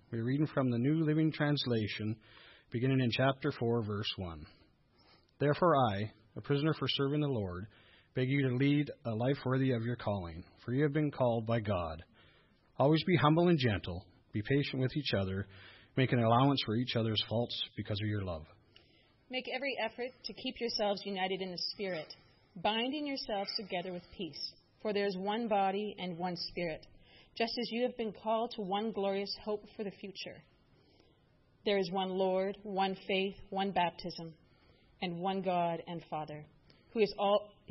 We're reading from the New Living Translation, beginning in chapter 4, verse 1. Therefore I, a prisoner for serving the Lord, beg you to lead a life worthy of your calling, for you have been called by God. Always be humble and gentle, be patient with each other, make an allowance for each other's faults because of your love. Make every effort to keep yourselves united in the Spirit, binding yourselves together with peace. For there is one body and one Spirit, just as you have been called to one glorious hope for the future. There is one Lord, one faith, one baptism, and one God and Father, who is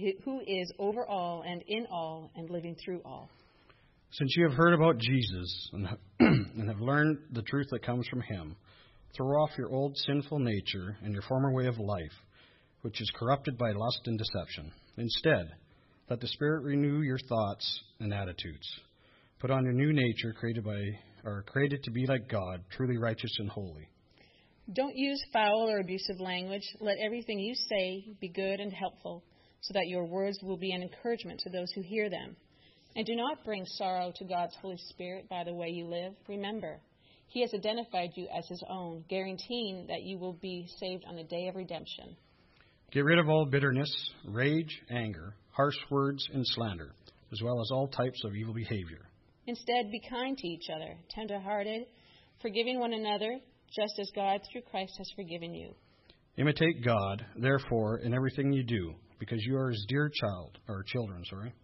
over all and in all and living through all. Since you have heard about Jesus and have learned the truth that comes from him, throw off your old sinful nature and your former way of life, which is corrupted by lust and deception. Instead, let the Spirit renew your thoughts and attitudes. Put on your new nature, created to be like God, truly righteous and holy. Don't use foul or abusive language. Let everything you say be good and helpful, so that your words will be an encouragement to those who hear them. And do not bring sorrow to God's Holy Spirit by the way you live. Remember, he has identified you as his own, guaranteeing that you will be saved on the day of redemption. Get rid of all bitterness, rage, anger, harsh words, and slander, as well as all types of evil behavior. Instead, be kind to each other, tender-hearted, forgiving one another, just as God through Christ has forgiven you. Imitate God, therefore, in everything you do, because you are his dear children.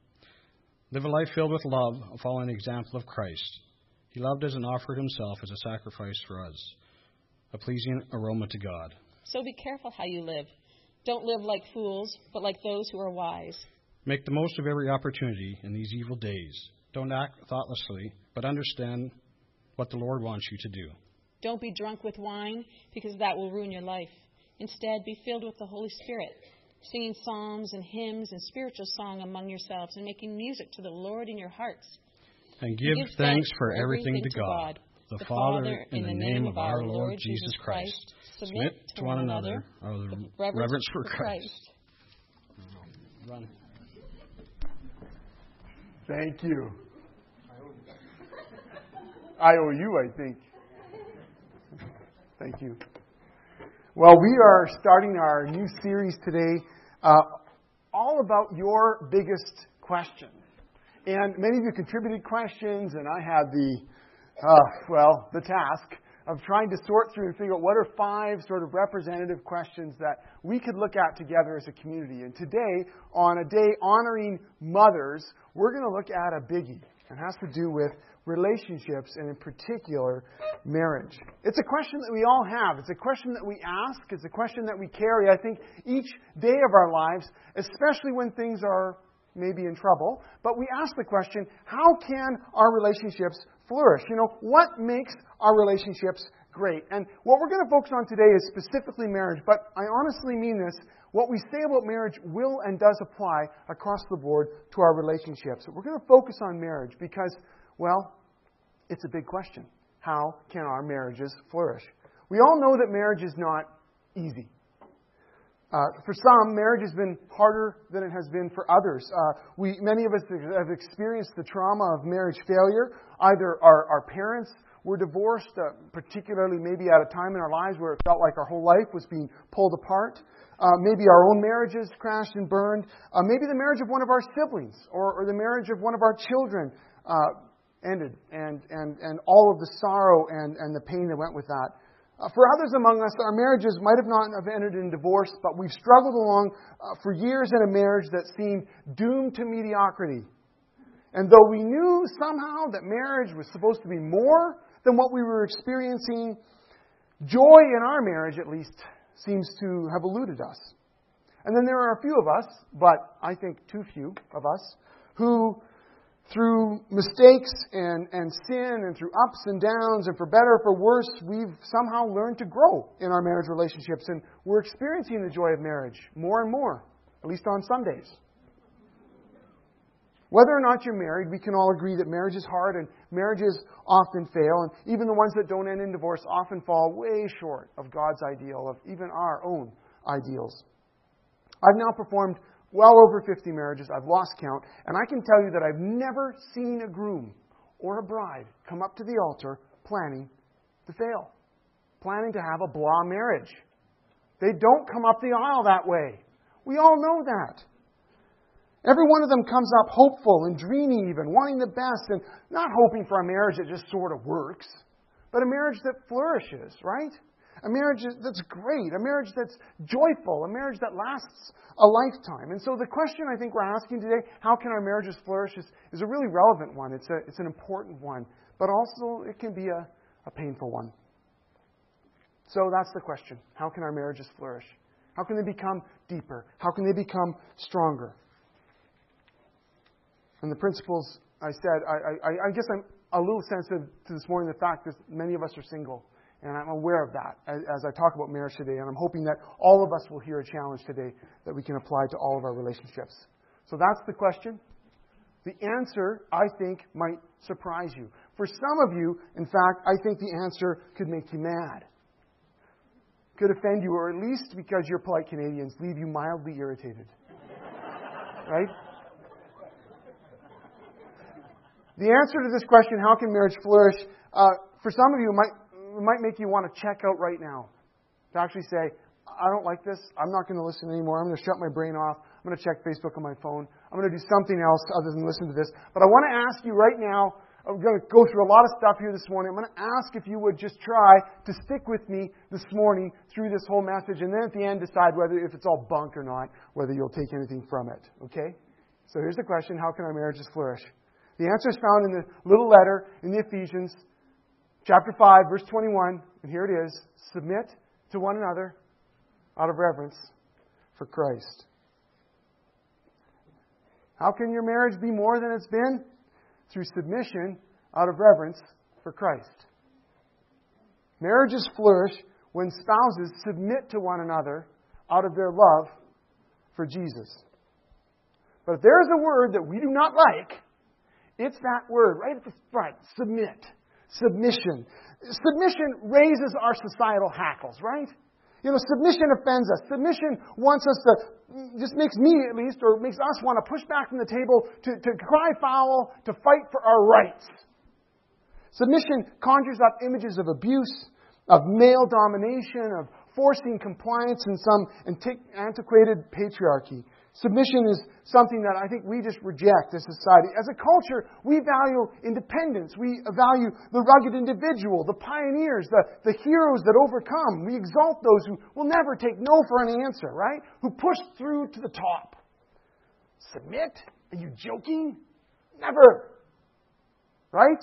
Live a life filled with love, following the example of Christ. He loved us and offered himself as a sacrifice for us, a pleasing aroma to God. So be careful how you live. Don't live like fools, but like those who are wise. Make the most of every opportunity in these evil days. Don't act thoughtlessly, but understand what the Lord wants you to do. Don't be drunk with wine, because that will ruin your life. Instead, be filled with the Holy Spirit, singing psalms and hymns and spiritual song among yourselves, and making music to the Lord in your hearts. And give thanks for everything to God, the Father, in the name of our Lord Jesus Christ. Submit to one another out of reverence for Christ. Run. Thank you. I owe you, I think. Thank you. Well, we are starting our new series today, all about your biggest question. And many of you contributed questions, and I had the task of trying to sort through and figure out what are 5 sort of representative questions that we could look at together as a community. And today, on a day honoring mothers, we're going to look at a biggie. It has to do with relationships, and in particular, marriage. It's a question that we all have. It's a question that we ask. It's a question that we carry, I think, each day of our lives, especially when things are maybe in trouble. But we ask the question, how can our relationships flourish? What makes our relationships great? And what we're going to focus on today is specifically marriage, but I honestly mean this. What we say about marriage will and does apply across the board to our relationships. We're going to focus on marriage because, well, it's a big question. How can our marriages flourish? We all know that marriage is not easy. For some, marriage has been harder than it has been for others. Many of us have experienced the trauma of marriage failure. Either our parents were divorced, particularly maybe at a time in our lives where it felt like our whole life was being pulled apart. Maybe our own marriages crashed and burned. Maybe the marriage of one of our siblings or the marriage of one of our children ended, and all of the sorrow and the pain that went with that. For others among us, our marriages might have not have ended in divorce, but we've struggled along for years in a marriage that seemed doomed to mediocrity. And though we knew somehow that marriage was supposed to be more than what we were experiencing, joy in our marriage, at least, seems to have eluded us. And then there are a few of us, but I think too few of us, who through mistakes and sin and through ups and downs and for better or for worse, we've somehow learned to grow in our marriage relationships. And we're experiencing the joy of marriage more and more, at least on Sundays. Whether or not you're married, we can all agree that marriage is hard and marriages often fail. And even the ones that don't end in divorce often fall way short of God's ideal, of even our own ideals. I've now performed well over 50 marriages. I've lost count. And I can tell you that I've never seen a groom or a bride come up to the altar planning to fail, planning to have a blah marriage. They don't come up the aisle that way. We all know that. Every one of them comes up hopeful and dreamy even, wanting the best and not hoping for a marriage that just sort of works, but a marriage that flourishes, right? A marriage that's great, a marriage that's joyful, a marriage that lasts a lifetime. And so the question I think we're asking today, how can our marriages flourish, is a really relevant one. It's an important one, but also it can be a painful one. So that's the question. How can our marriages flourish? How can they become deeper? How can they become stronger? And the principles I said, I guess I'm a little sensitive to this morning the fact that many of us are single. And I'm aware of that as I talk about marriage today. And I'm hoping that all of us will hear a challenge today that we can apply to all of our relationships. So that's the question. The answer, I think, might surprise you. For some of you, in fact, I think the answer could make you mad. Could offend you, or at least, because you're polite Canadians, leave you mildly irritated. Right? The answer to this question, how can marriage flourish, for some of you, it might make you want to check out right now. To actually say, I don't like this. I'm not going to listen anymore. I'm going to shut my brain off. I'm going to check Facebook on my phone. I'm going to do something else other than listen to this. But I want to ask you right now, I'm going to go through a lot of stuff here this morning. I'm going to ask if you would just try to stick with me this morning through this whole message, and then at the end decide whether, if it's all bunk or not, whether you'll take anything from it. Okay? So here's the question, how can our marriages flourish? The answer is found in the little letter in the Ephesians, chapter 5, verse 21, and here it is. Submit to one another out of reverence for Christ. How can your marriage be more than it's been? Through submission out of reverence for Christ. Marriages flourish when spouses submit to one another out of their love for Jesus. But if there is a word that we do not like, it's that word right at the front, submit. Submission. Submission raises our societal hackles, right? You know, submission offends us. Submission wants us to, just makes me at least, or makes us want to push back from the table, to cry foul, to fight for our rights. Submission conjures up images of abuse, of male domination, of forcing compliance in some antiquated patriarchy. Submission is something that I think we just reject as a society. As a culture, we value independence. We value the rugged individual, the pioneers, the heroes that overcome. We exalt those who will never take no for an answer, right? Who push through to the top. Submit? Are you joking? Never. Right?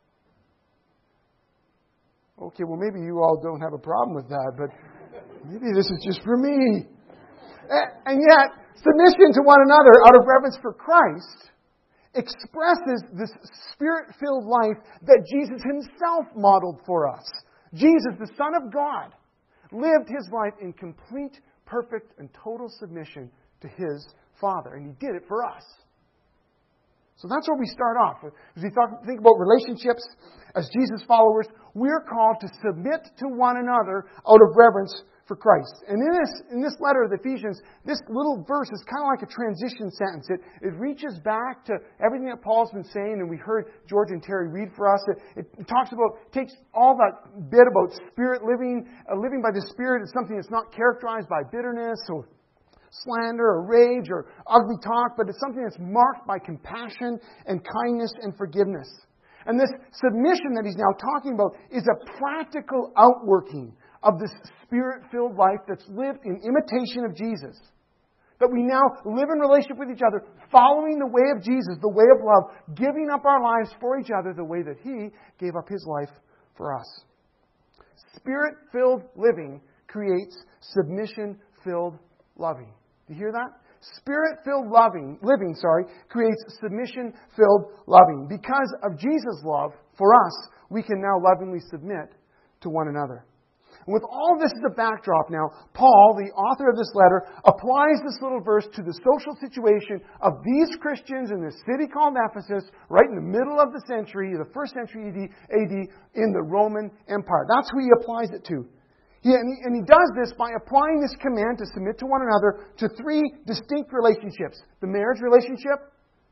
Okay, well maybe you all don't have a problem with that, but maybe this is just for me. And yet, submission to one another out of reverence for Christ expresses this Spirit-filled life that Jesus Himself modeled for us. Jesus, the Son of God, lived His life in complete, perfect, and total submission to His Father. And He did it for us. So that's where we start off. As we think about relationships as Jesus followers, we're called to submit to one another out of reverence for Christ. And in this letter of the Ephesians, this little verse is kind of like a transition sentence. It reaches back to everything that Paul's been saying, and we heard George and Terry read for us. It talks about, takes all that bit about spirit living, living by the Spirit is something that's not characterized by bitterness or slander or rage or ugly talk, but it's something that's marked by compassion and kindness and forgiveness. And this submission that he's now talking about is a practical outworking of this Spirit-filled life that's lived in imitation of Jesus. That we now live in relationship with each other, following the way of Jesus, the way of love, giving up our lives for each other the way that He gave up His life for us. Spirit-filled living creates submission-filled loving. Do you hear that? Spirit-filled living creates submission-filled loving. Because of Jesus' love for us, we can now lovingly submit to one another. And with all this as a backdrop now, Paul, the author of this letter, applies this little verse to the social situation of these Christians in this city called Ephesus, right in the middle of the century, the 1st century AD, in the Roman Empire. That's who he applies it to. And he does this by applying this command to submit to one another to 3 distinct relationships. The marriage relationship,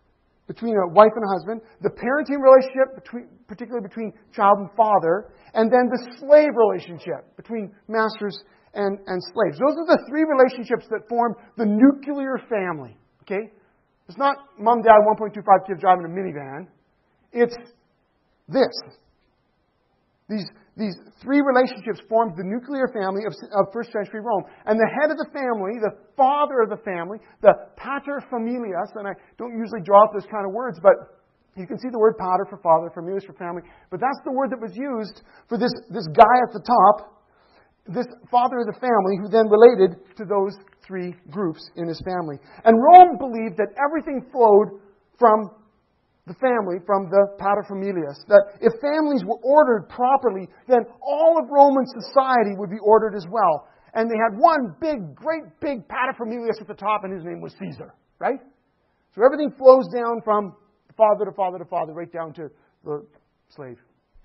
between a wife and a husband, the parenting relationship, particularly between child and father, and then the slave relationship between masters and slaves. Those are the three relationships that form the nuclear family. Okay? It's not mom, dad, 1.25 kids driving a minivan. It's this. These three relationships formed the nuclear family of first century Rome. And the head of the family, the father of the family, the pater familias, and I don't usually draw up those kind of words, but you can see the word pater for father, familias for family, but that's the word that was used for this guy at the top, this father of the family, who then related to those three groups in his family. And Rome believed that everything flowed from the family, from the paterfamilias, that if families were ordered properly, then all of Roman society would be ordered as well. And they had one great big paterfamilias at the top, and his name was Caesar, right? So everything flows down from father to father to father, right down to the slave.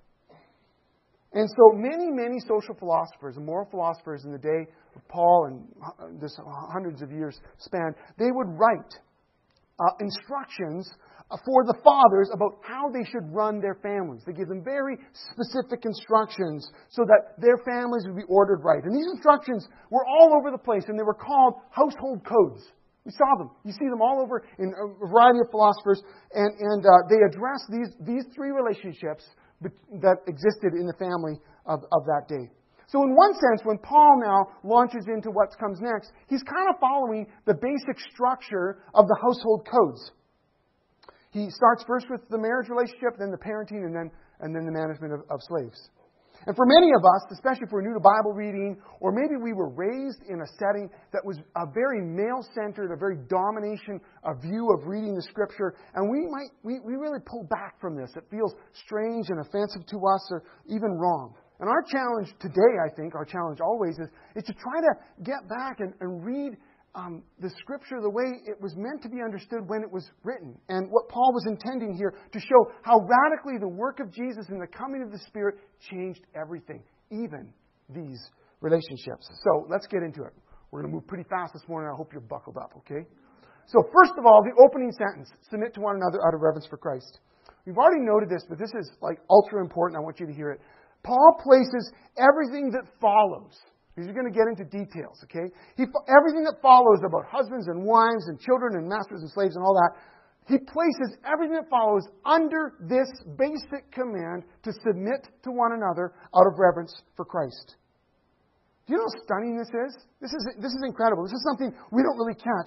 And so many social philosophers and moral philosophers in the day of Paul and this hundreds of years span, they would write instructions for the fathers about how they should run their families. They give them very specific instructions so that their families would be ordered right. And these instructions were all over the place, and they were called household codes. We saw them. You see them all over in a variety of philosophers, and they address these three relationships that existed in the family of that day. So in one sense, when Paul now launches into what comes next, he's kind of following the basic structure of the household codes. He starts first with the marriage relationship, then the parenting, and then the management of slaves. And for many of us, especially if we're new to Bible reading, or maybe we were raised in a setting that was a very male-centered, a very domination view of reading the Scripture, and we really pull back from this. It feels strange and offensive to us, or even wrong. And our challenge today, I think, our challenge always is to try to get back and read the Scripture the way it was meant to be understood when it was written. And what Paul was intending here to show how radically the work of Jesus and the coming of the Spirit changed everything, even these relationships. So let's get into it. We're going to move pretty fast this morning. I hope you're buckled up, okay? So first of all, the opening sentence, submit to one another out of reverence for Christ. We've already noted this, but this is like ultra important. I want you to hear it. Paul places everything that follows. He's going to get into details, okay? Everything that follows about husbands and wives and children and masters and slaves and all that, he places everything that follows under this basic command to submit to one another out of reverence for Christ. Do you know how stunning this is? This is incredible. This is something we don't really catch.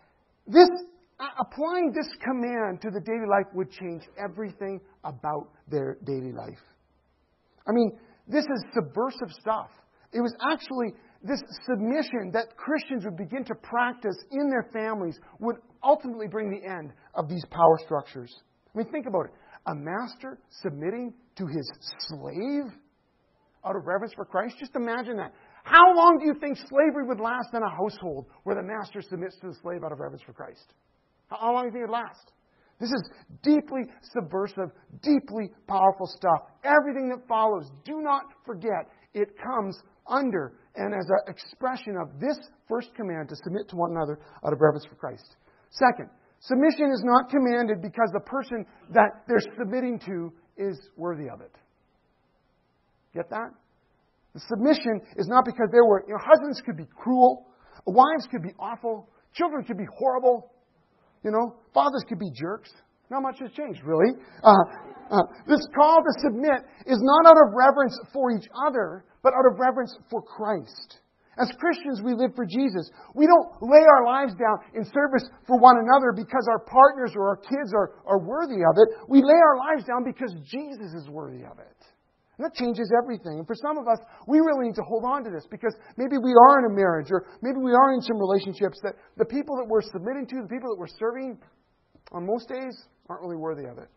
Applying this command to the daily life would change everything about their daily life. I mean, this is subversive stuff. It was actually this submission that Christians would begin to practice in their families would ultimately bring the end of these power structures. I mean, think about it. A master submitting to his slave out of reverence for Christ? Just imagine that. How long do you think slavery would last in a household where the master submits to the slave out of reverence for Christ? How long do you think it would last? This is deeply subversive, deeply powerful stuff. Everything that follows, do not forget, it comes under and as an expression of this first command to submit to one another out of reverence for Christ. Second, submission is not commanded because the person that they're submitting to is worthy of it. Get that? The submission is not because they're worthy. Husbands could be cruel. Wives could be awful. Children could be horrible. Fathers could be jerks. Not much has changed, really. This call to submit is not out of reverence for each other, but out of reverence for Christ. As Christians, we live for Jesus. We don't lay our lives down in service for one another because our partners or our kids are worthy of it. We lay our lives down because Jesus is worthy of it. And that changes everything. And for some of us, we really need to hold on to this because maybe we are in a marriage or maybe we are in some relationships that the people that we're submitting to, the people that we're serving, on most days, aren't really worthy of it.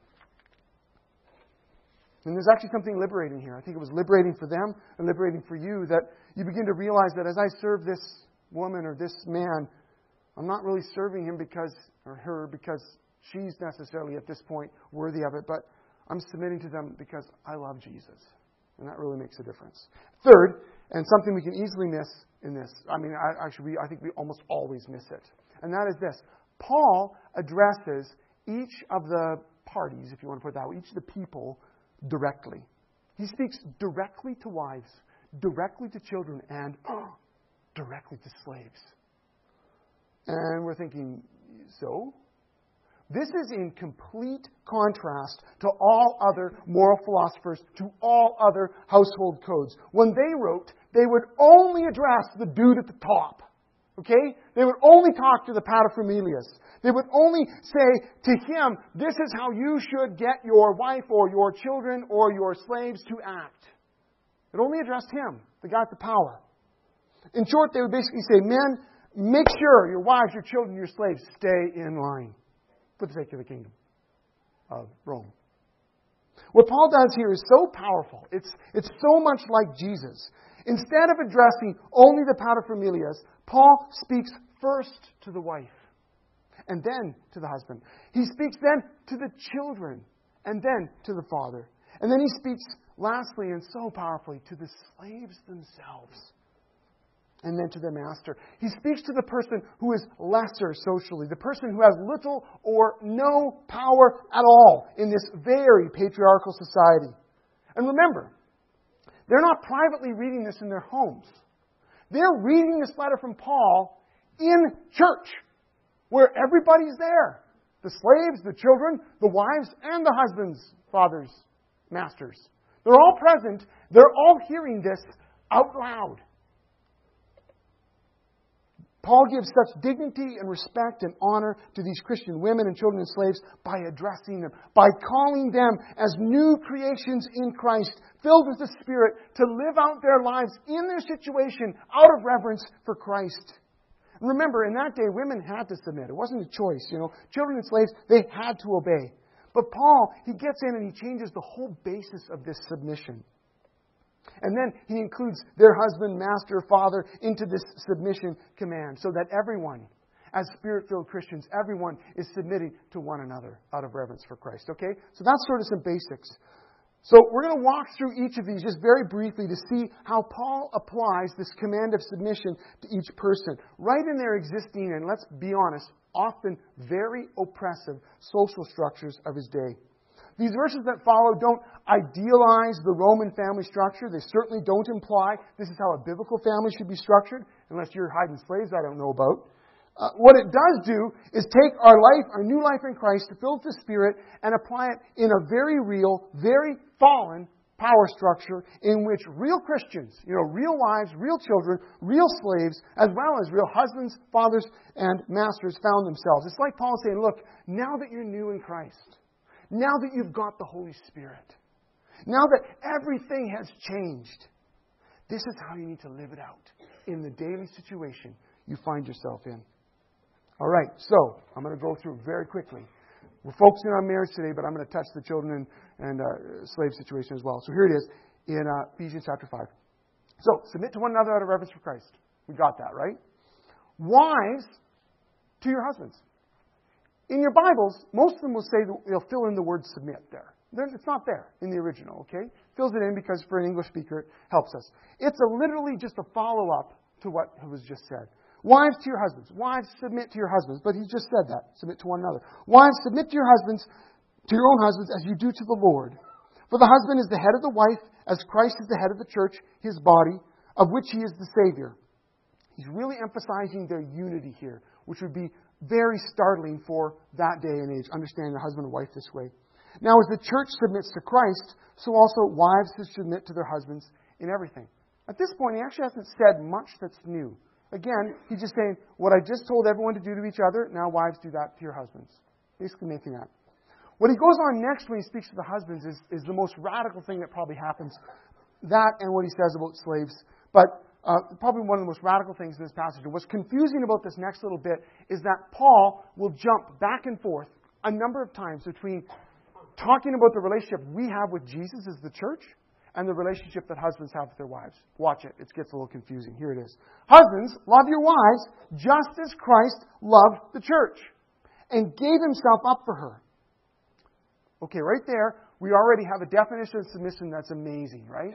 And there's actually something liberating here. I think it was liberating for them and liberating for you that you begin to realize that as I serve this woman or this man, I'm not really serving him or her because she's necessarily at this point worthy of it, but I'm submitting to them because I love Jesus. And that really makes a difference. Third, and something we can easily miss in this, I think we almost always miss it. And that is this. Paul addresses each of the parties, if you want to put it that way, each of the people directly. He speaks directly to wives, directly to children, and directly to slaves. And we're thinking, so? This is in complete contrast to all other moral philosophers, to all other household codes. When they wrote, they would only address the dude at the top. Okay? They would only talk to the paterfamilias. They would only say to him, this is how you should get your wife or your children or your slaves to act. It only addressed him, the guy with the power. In short, they would basically say, men, make sure your wives, your children, your slaves stay in line for the sake of the kingdom of Rome. What Paul does here is so powerful. It's so much like Jesus. Instead of addressing only the paterfamilias, Paul speaks first to the wife and then to the husband. He speaks then to the children and then to the father. And then he speaks lastly and so powerfully to the slaves themselves. And then to their master. He speaks to the person who is lesser socially, the person who has little or no power at all in this very patriarchal society. And remember, they're not privately reading this in their homes. They're reading this letter from Paul in church, where everybody's there. The slaves, the children, the wives, and the husbands, fathers, masters. They're all present. They're all hearing this out loud. Paul gives such dignity and respect and honor to these Christian women and children and slaves by addressing them, by calling them as new creations in Christ, filled with the Spirit, to live out their lives in their situation out of reverence for Christ. Remember, in that day, women had to submit. It wasn't a choice, Children and slaves, they had to obey. But Paul, he gets in and he changes the whole basis of this submission. And then he includes their husband, master, father into this submission command so that everyone, as Spirit-filled Christians, everyone is submitting to one another out of reverence for Christ. Okay? So that's sort of some basics. So we're going to walk through each of these just very briefly to see how Paul applies this command of submission to each person right in their existing, and let's be honest, often very oppressive social structures of his day. These verses that follow don't idealize the Roman family structure. They certainly don't imply this is how a biblical family should be structured, unless you're hiding slaves I don't know about. What it does do is take our life, our new life in Christ, filled with the Spirit, and apply it in a very real, very fallen power structure in which real Christians, real wives, real children, real slaves, as well as real husbands, fathers, and masters found themselves. It's like Paul saying, look, now that you're new in Christ, now that you've got the Holy Spirit, now that everything has changed, this is how you need to live it out in the daily situation you find yourself in. All right, so I'm going to go through very quickly. We're focusing on marriage today, but I'm going to touch the children and slave situation as well. So here it is in Ephesians chapter 5. So, submit to one another out of reverence for Christ. We got that, right? Wives, to your husbands. In your Bibles, most of them will say, they'll fill in the word submit there. It's not there in the original, okay? Fills it in because for an English speaker, it helps us. It's literally just a follow-up to what was just said. Wives, to your husbands. Wives, submit to your husbands. But he just said that. Submit to one another. Wives, submit to your husbands, to your own husbands, as you do to the Lord. For the husband is the head of the wife, as Christ is the head of the church, his body, of which he is the Savior. He's really emphasizing their unity here, which would be very startling for that day and age, understanding the husband and wife this way. Now, as the church submits to Christ, so also wives should submit to their husbands in everything. At this point, he actually hasn't said much that's new. Again, he's just saying, what I just told everyone to do to each other, now wives do that to your husbands. Basically making that. What he goes on next when he speaks to the husbands is the most radical thing that probably happens. That and what he says about slaves. But probably one of the most radical things in this passage. And what's confusing about this next little bit is that Paul will jump back and forth a number of times between talking about the relationship we have with Jesus as the church and the relationship that husbands have with their wives. Watch it. It gets a little confusing. Here it is. Husbands, love your wives just as Christ loved the church and gave himself up for her. Okay, right there, we already have a definition of submission that's amazing, right?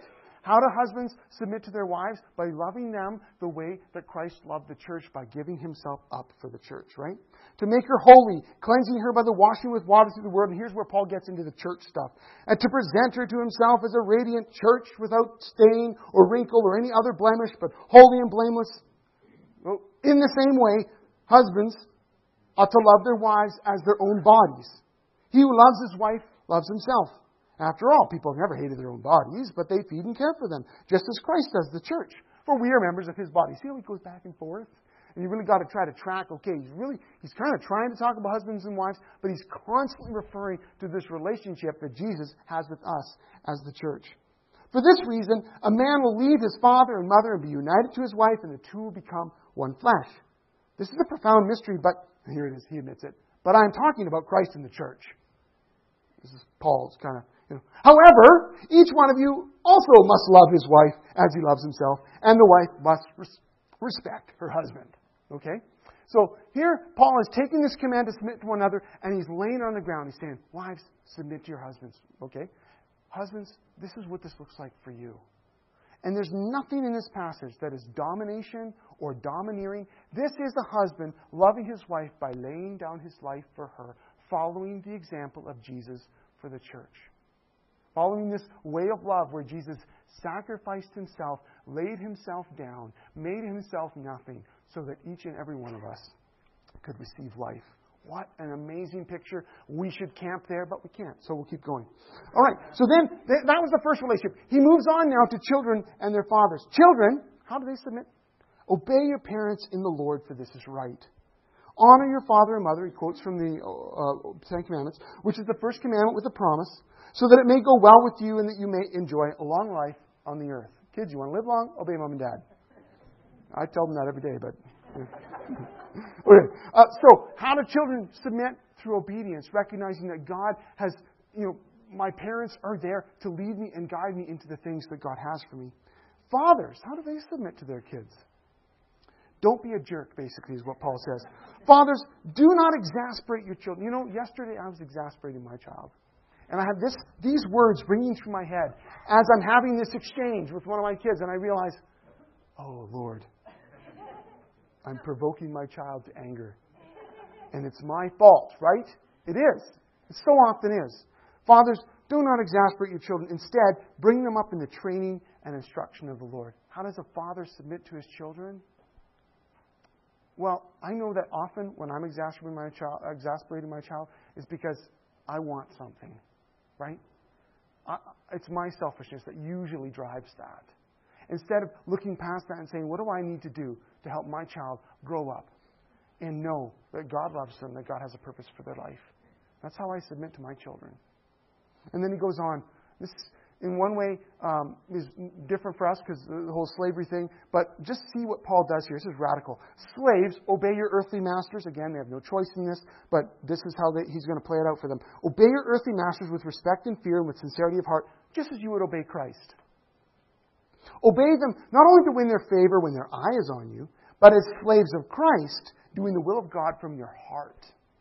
How do husbands submit to their wives? By loving them the way that Christ loved the church, by giving himself up for the church, right? To make her holy, cleansing her by the washing with water through the word. And here's where Paul gets into the church stuff. And to present her to himself as a radiant church without stain or wrinkle or any other blemish, but holy and blameless. Well, in the same way, husbands ought to love their wives as their own bodies. He who loves his wife loves himself. After all, people have never hated their own bodies, but they feed and care for them, just as Christ does the church. For we are members of his body. See how he goes back and forth? And you really got to try to track, okay, he's kind of trying to talk about husbands and wives, but he's constantly referring to this relationship that Jesus has with us as the church. For this reason, a man will leave his father and mother and be united to his wife, and the two will become one flesh. This is a profound mystery, but here it is, he admits it. But I'm talking about Christ and the church. This is Paul's kind of, However, each one of you also must love his wife as he loves himself, and the wife must respect her husband. Okay? So here, Paul is taking this command to submit to one another, and he's laying on the ground. He's saying, wives, submit to your husbands. Okay? Husbands, this is what this looks like for you. And there's nothing in this passage that is domination or domineering. This is a husband loving his wife by laying down his life for her, following the example of Jesus for the church. Following this way of love where Jesus sacrificed himself, laid himself down, made himself nothing, so that each and every one of us could receive life. What an amazing picture. We should camp there, but we can't, so we'll keep going. All right, so then that was the first relationship. He moves on now to children and their fathers. Children, how do they submit? Obey your parents in the Lord, for this is right. Honor your father and mother, he quotes from the Ten Commandments, which is the first commandment with a promise, so that it may go well with you and that you may enjoy a long life on the earth. Kids, you want to live long? Obey mom and dad. I tell them that every day, but... Okay. So, how do children submit? Through obedience, recognizing that God has, my parents are there to lead me and guide me into the things that God has for me. Fathers, how do they submit to their kids? Don't be a jerk, basically, is what Paul says. Fathers, do not exasperate your children. Yesterday I was exasperating my child. And I had these words ringing through my head as I'm having this exchange with one of my kids, and I realize, oh, Lord, I'm provoking my child to anger. And it's my fault, right? It is. It so often is. Fathers, do not exasperate your children. Instead, bring them up in the training and instruction of the Lord. How does a father submit to his children? Well, I know that often when I'm exasperating my child is because I want something, right? It's my selfishness that usually drives that. Instead of looking past that and saying, what do I need to do to help my child grow up and know that God loves them, that God has a purpose for their life? That's how I submit to my children. And then he goes on. This, in one way, is different for us because the whole slavery thing. But just see what Paul does here. This is radical. Slaves, obey your earthly masters. Again, they have no choice in this, but this is how he's going to play it out for them. Obey your earthly masters with respect and fear and with sincerity of heart, just as you would obey Christ. Obey them not only to win their favor when their eye is on you, but as slaves of Christ, doing the will of God from your heart.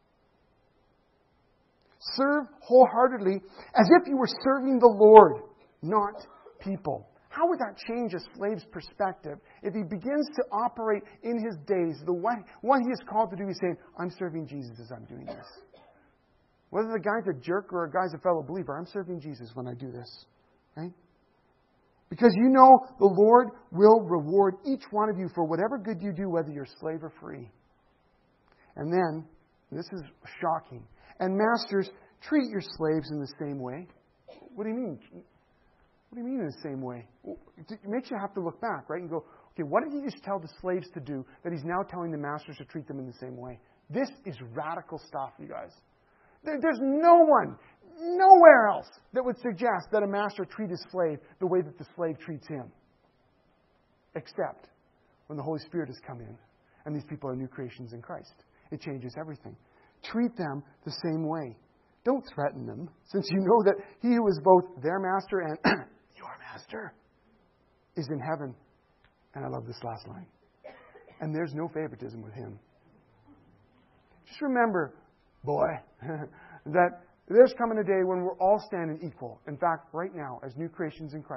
Serve wholeheartedly as if you were serving the Lord, not people. How would that change a slave's perspective if he begins to operate in his days? What he is called to do, he's saying, I'm serving Jesus as I'm doing this. Whether the guy's a jerk or a guy's a fellow believer, I'm serving Jesus when I do this. Right? Because you know the Lord will reward each one of you for whatever good you do, whether you're slave or free. And then, this is shocking, and masters, treat your slaves in the same way. What do you mean? What do you mean in the same way? It makes you have to look back, right? And go, okay, what did he just tell the slaves to do that he's now telling the masters to treat them in the same way? This is radical stuff, you guys. There's no one, nowhere else that would suggest that a master treat his slave the way that the slave treats him. Except when the Holy Spirit has come in and these people are new creations in Christ. It changes everything. Treat them the same way. Don't threaten them, since you know that he who is both their master and your master is in heaven. And I love this last line. And there's no favoritism with him. Just remember, boy, that there's coming a day when we're all standing equal. In fact, right now, as new creations in Christ,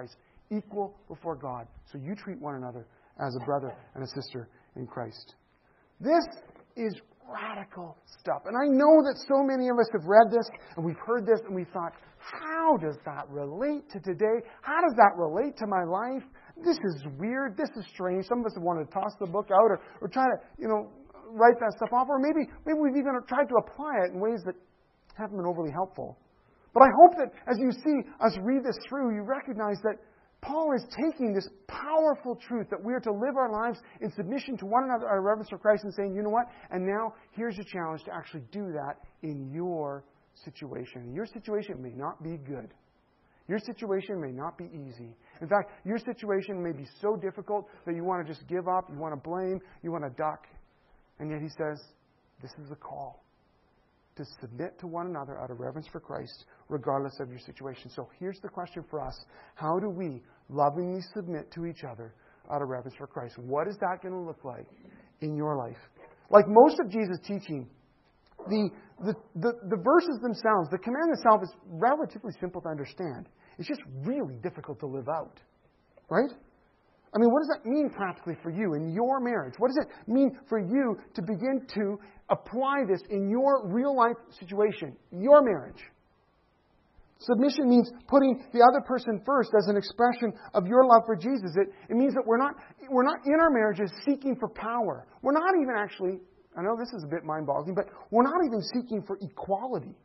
equal before God. So you treat one another as a brother and a sister in Christ. This is radical stuff. And I know that so many of us have read this and we've heard this and we thought, how does that relate to today? How does that relate to my life? This is weird. This is strange. Some of us have wanted to toss the book out or try to, write that stuff off. Or maybe we've even tried to apply it in ways that haven't been overly helpful. But I hope that as you see us read this through, you recognize that Paul is taking this powerful truth that we are to live our lives in submission to one another out of reverence for Christ and saying, you know what? And now here's a challenge to actually do that in your situation. Your situation may not be good. Your situation may not be easy. In fact, your situation may be so difficult that you want to just give up, you want to blame, you want to duck. And yet he says, this is a call to submit to one another out of reverence for Christ, regardless of your situation. So here's the question for us. How do we lovingly submit to each other out of reverence for Christ? What is that going to look like in your life? Like most of Jesus' teaching, the verses themselves, the command itself is relatively simple to understand. It's just really difficult to live out. Right? I mean, what does that mean practically for you in your marriage? What does it mean for you to begin to apply this in your real life situation, your marriage? Submission means putting the other person first as an expression of your love for Jesus. It means that we're not in our marriages seeking for power. We're not even actually, I know this is a bit mind-boggling, but we're not even seeking for equality.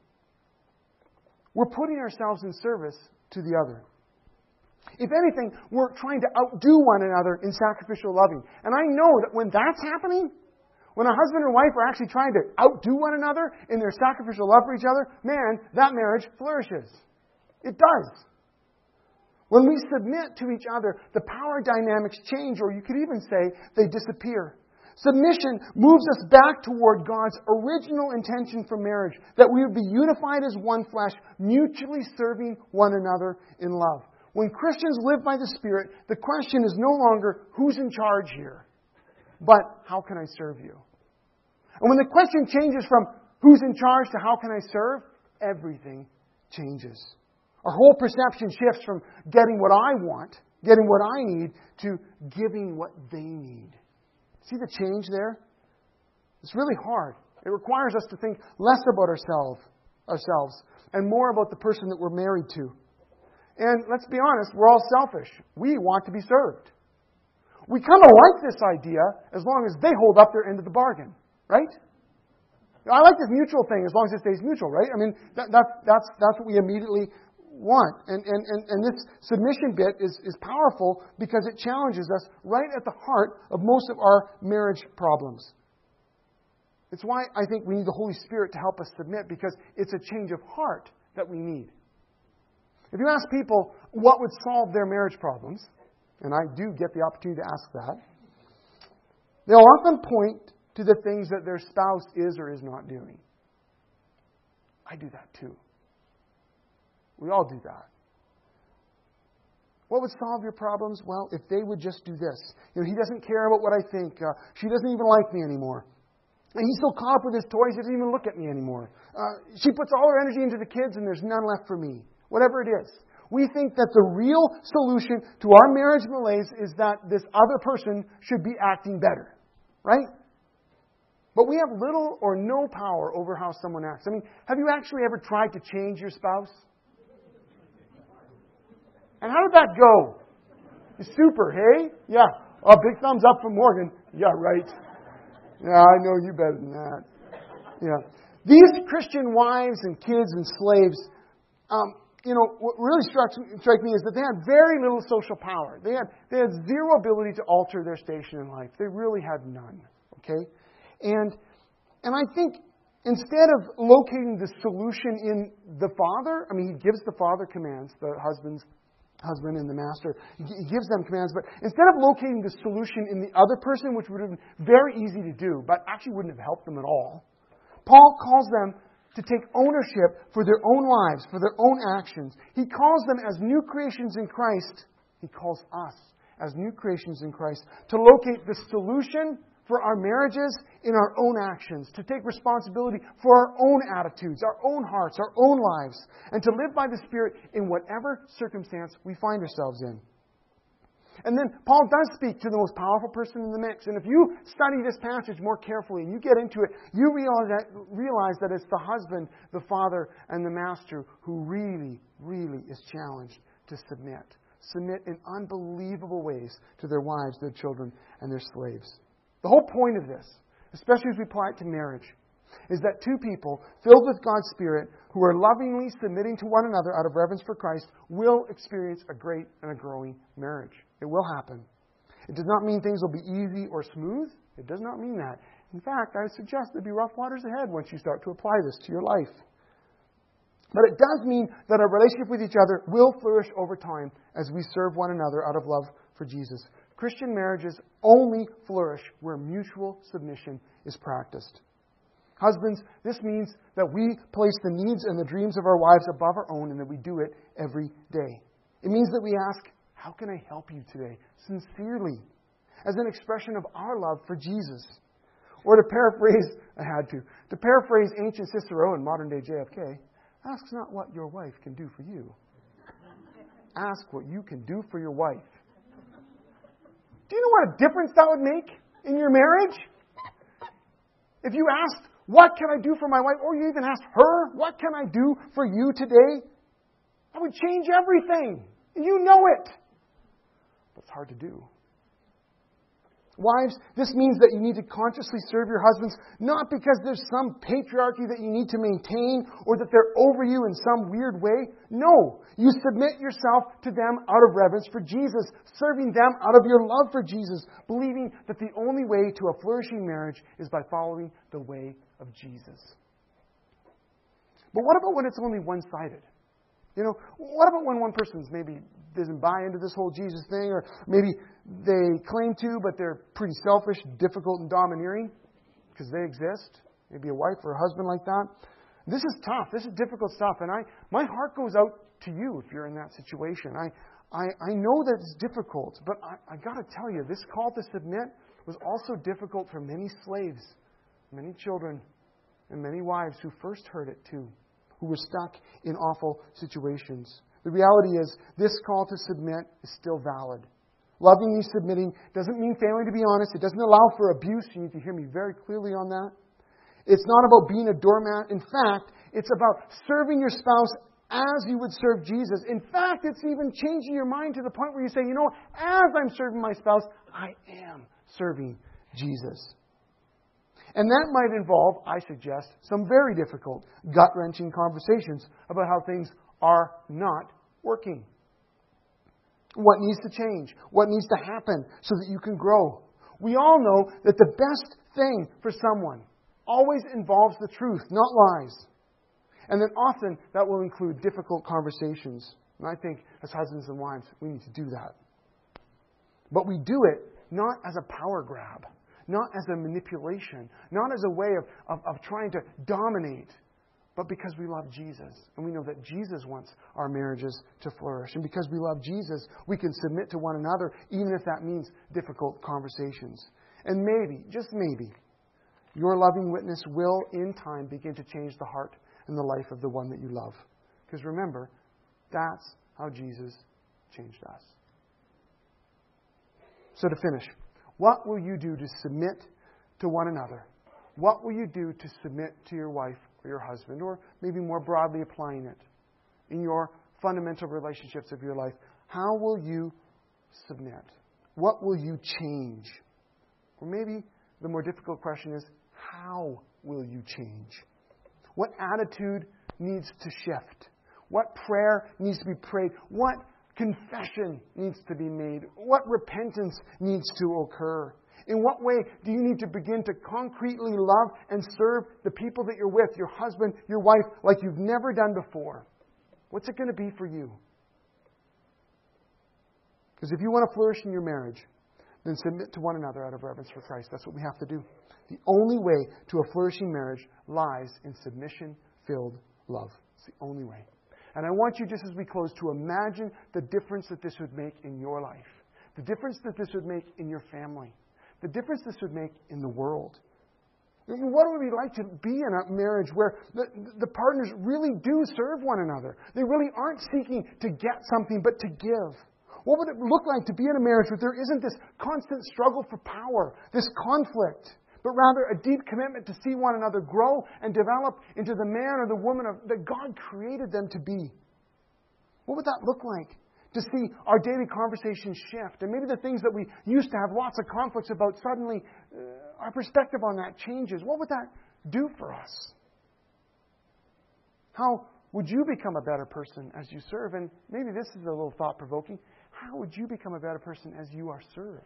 We're putting ourselves in service to the other. If anything, we're trying to outdo one another in sacrificial loving. And I know that when that's happening, when a husband and wife are actually trying to outdo one another in their sacrificial love for each other, man, that marriage flourishes. It does. When we submit to each other, the power dynamics change, or you could even say they disappear. Submission moves us back toward God's original intention for marriage, that we would be unified as one flesh, mutually serving one another in love. When Christians live by the Spirit, the question is no longer who's in charge here, but how can I serve you? And when the question changes from who's in charge to how can I serve, everything changes. Our whole perception shifts from getting what I want, getting what I need, to giving what they need. See the change there? It's really hard. It requires us to think less about ourselves and more about the person that we're married to. And let's be honest, we're all selfish. We want to be served. We kind of like this idea as long as they hold up their end of the bargain, right? I like this mutual thing as long as it stays mutual, right? I mean, that's what we immediately want. And this submission bit is powerful because it challenges us right at the heart of most of our marriage problems. It's why I think we need the Holy Spirit to help us submit, because it's a change of heart that we need. If you ask people what would solve their marriage problems, and I do get the opportunity to ask that, they'll often point to the things that their spouse is or is not doing. I do that too. We all do that. What would solve your problems? Well, if they would just do this. He doesn't care about what I think. She doesn't even like me anymore. And he's so caught up with his toys, he doesn't even look at me anymore. She puts all her energy into the kids and there's none left for me. Whatever it is. We think that the real solution to our marriage malaise is that this other person should be acting better. Right? But we have little or no power over how someone acts. I mean, have you actually ever tried to change your spouse? And how did that go? Super, hey? Yeah. Oh, big thumbs up from Morgan. Yeah, right. Yeah, I know you better than that. Yeah. These Christian wives and kids and slaves, what really struck me is that they had very little social power. They had zero ability to alter their station in life. They really had none. Okay? And I think instead of locating the solution in the father, he gives the father commands, the husband and the master. He gives them commands, but instead of locating the solution in the other person, which would have been very easy to do, but actually wouldn't have helped them at all, Paul calls them to take ownership for their own lives, for their own actions. He calls them as new creations in Christ. He calls us as new creations in Christ to locate the solution for our marriages in our own actions, to take responsibility for our own attitudes, our own hearts, our own lives, and to live by the Spirit in whatever circumstance we find ourselves in. And then Paul does speak to the most powerful person in the mix. And if you study this passage more carefully and you get into it, you realize that it's the husband, the father, and the master who really, really is challenged to submit. Submit in unbelievable ways to their wives, their children, and their slaves. The whole point of this, especially as we apply it to marriage, is that two people filled with God's Spirit who are lovingly submitting to one another out of reverence for Christ will experience a great and a growing marriage. It will happen. It does not mean things will be easy or smooth. It does not mean that. In fact, I would suggest there'll be rough waters ahead once you start to apply this to your life. But it does mean that our relationship with each other will flourish over time as we serve one another out of love for Jesus. Christian marriages only flourish where mutual submission is practiced. Husbands, this means that we place the needs and the dreams of our wives above our own and that we do it every day. It means that we ask, how can I help you today? Sincerely, as an expression of our love for Jesus. Or to paraphrase ancient Cicero and modern day JFK, ask not what your wife can do for you. Ask what you can do for your wife. Do you know what a difference that would make in your marriage? If you asked, what can I do for my wife? Or you even asked her, what can I do for you today? That would change everything. And you know it. But it's hard to do. Wives, this means that you need to consciously serve your husbands, not because there's some patriarchy that you need to maintain or that they're over you in some weird way. No, you submit yourself to them out of reverence for Jesus, serving them out of your love for Jesus, believing that the only way to a flourishing marriage is by following the way of Jesus. But what about when it's only one-sided? You know, what about when one person's maybe doesn't buy into this whole Jesus thing, or maybe they claim to, but they're pretty selfish, difficult, and domineering because they exist? Maybe a wife or a husband like that. This is tough. This is difficult stuff, and my heart goes out to you if you're in that situation. I know that it's difficult, but I got to tell you, this call to submit was also difficult for many slaves, many children, and many wives who first heard it too, who were stuck in awful situations. The reality is, this call to submit is still valid. Lovingly submitting doesn't mean failing to be honest. It doesn't allow for abuse. You need to hear me very clearly on that. It's not about being a doormat. In fact, it's about serving your spouse as you would serve Jesus. In fact, it's even changing your mind to the point where you say, you know, as I'm serving my spouse, I am serving Jesus. And that might involve, I suggest, some very difficult, gut-wrenching conversations about how things are not working. What needs to change? What needs to happen so that you can grow? We all know that the best thing for someone always involves the truth, not lies. And then often that will include difficult conversations. And I think as husbands and wives, we need to do that. But we do it not as a power grab, not as a manipulation, not as a way of trying to dominate, but because we love Jesus. And we know that Jesus wants our marriages to flourish. And because we love Jesus, we can submit to one another, even if that means difficult conversations. And maybe, just maybe, your loving witness will, in time, begin to change the heart and the life of the one that you love. Because remember, that's how Jesus changed us. So to finish, what will you do to submit to one another? What will you do to submit to your wife or your husband, or maybe more broadly applying it in your fundamental relationships of your life? How will you submit? What will you change? Or maybe the more difficult question is, how will you change? What attitude needs to shift? What prayer needs to be prayed? What confession needs to be made? What repentance needs to occur? In what way do you need to begin to concretely love and serve the people that you're with, your husband, your wife, like you've never done before? What's it going to be for you? Because if you want to flourish in your marriage, then submit to one another out of reverence for Christ. That's what we have to do. The only way to a flourishing marriage lies in submission-filled love. It's the only way. And I want you, just as we close, to imagine the difference that this would make in your life. The difference that this would make in your family. The difference this would make in the world. What would it be like to be in a marriage where the partners really do serve one another? They really aren't seeking to get something, but to give. What would it look like to be in a marriage where there isn't this constant struggle for power, this conflict, but rather a deep commitment to see one another grow and develop into the man or the woman that God created them to be? What would that look like? To see our daily conversations shift. And maybe the things that we used to have lots of conflicts about, suddenly our perspective on that changes. What would that do for us? How would you become a better person as you serve? And maybe this is a little thought-provoking. How would you become a better person as you are served?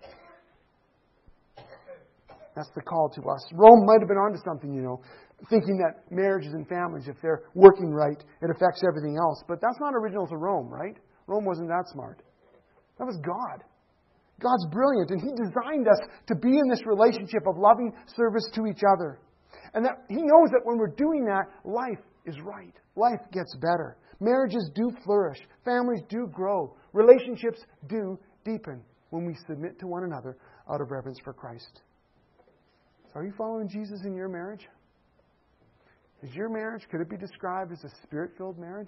That's the call to us. Rome might have been onto something, thinking that marriages and families, if they're working right, it affects everything else. But that's not original to Rome, right? Rome wasn't that smart. That was God. God's brilliant, and He designed us to be in this relationship of loving service to each other. And that He knows that when we're doing that, life is right. Life gets better. Marriages do flourish. Families do grow. Relationships do deepen when we submit to one another out of reverence for Christ. So are you following Jesus in your marriage? Is your marriage, could it be described as a Spirit-filled marriage?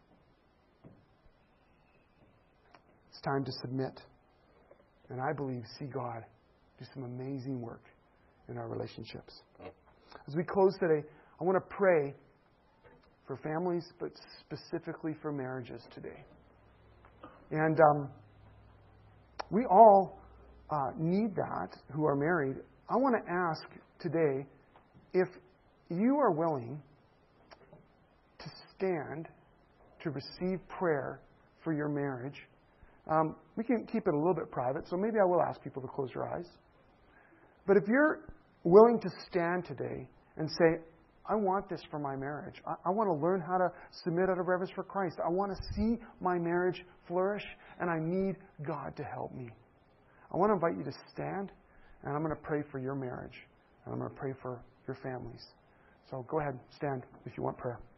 It's time to submit. And I believe, see God do some amazing work in our relationships. As we close today, I want to pray for families, but specifically for marriages today. And we all need that who are married. I want to ask today if you are willing to stand to receive prayer for your marriage. We can keep it a little bit private, so maybe I will ask people to close your eyes. But if you're willing to stand today and say, I want this for my marriage. I want to learn how to submit out of reverence for Christ. I want to see my marriage flourish, and I need God to help me. I want to invite you to stand, and I'm going to pray for your marriage, and I'm going to pray for your families. So go ahead, stand if you want prayer.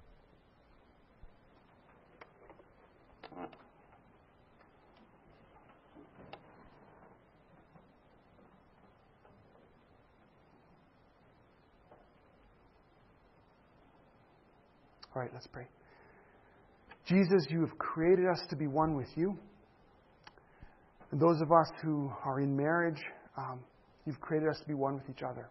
All right, let's pray. Jesus, you have created us to be one with you. And those of us who are in marriage, you've created us to be one with each other.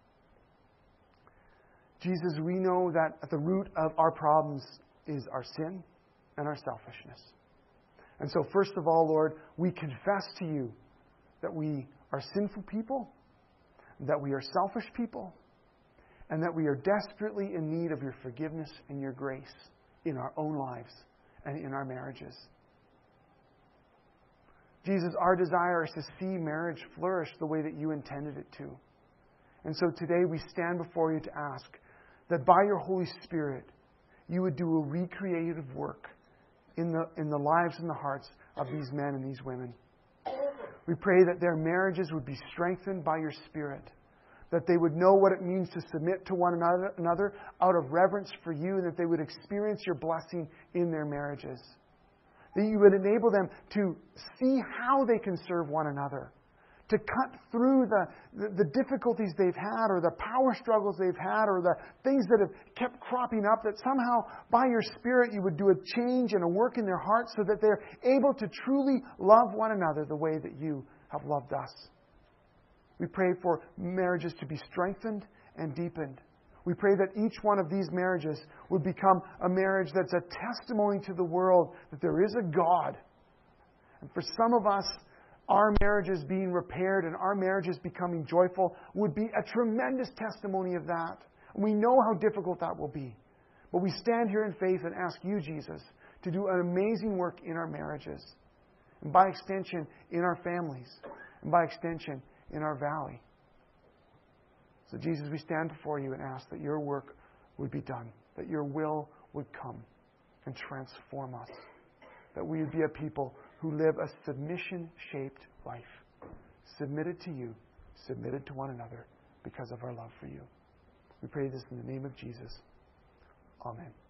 Jesus, we know that at the root of our problems is our sin and our selfishness. And so first of all, Lord, we confess to you that we are sinful people, that we are selfish people, and that we are desperately in need of your forgiveness and your grace in our own lives and in our marriages. Jesus, our desire is to see marriage flourish the way that you intended it to. And so today we stand before you to ask that by your Holy Spirit, you would do a recreative work in the lives and the hearts of these men and these women. We pray that their marriages would be strengthened by your Spirit, that they would know what it means to submit to one another out of reverence for you, and that they would experience your blessing in their marriages. That you would enable them to see how they can serve one another, to cut through the difficulties they've had, or the power struggles they've had, or the things that have kept cropping up, that somehow by your Spirit you would do a change and a work in their hearts so that they're able to truly love one another the way that you have loved us. We pray for marriages to be strengthened and deepened. We pray that each one of these marriages would become a marriage that's a testimony to the world that there is a God. And for some of us, our marriages being repaired and our marriages becoming joyful would be a tremendous testimony of that. We know how difficult that will be. But we stand here in faith and ask you, Jesus, to do an amazing work in our marriages. And by extension, in our families. And by extension, in our valley. So Jesus, we stand before you and ask that your work would be done, that your will would come and transform us, that we would be a people who live a submission-shaped life, submitted to you, submitted to one another because of our love for you. We pray this in the name of Jesus. Amen.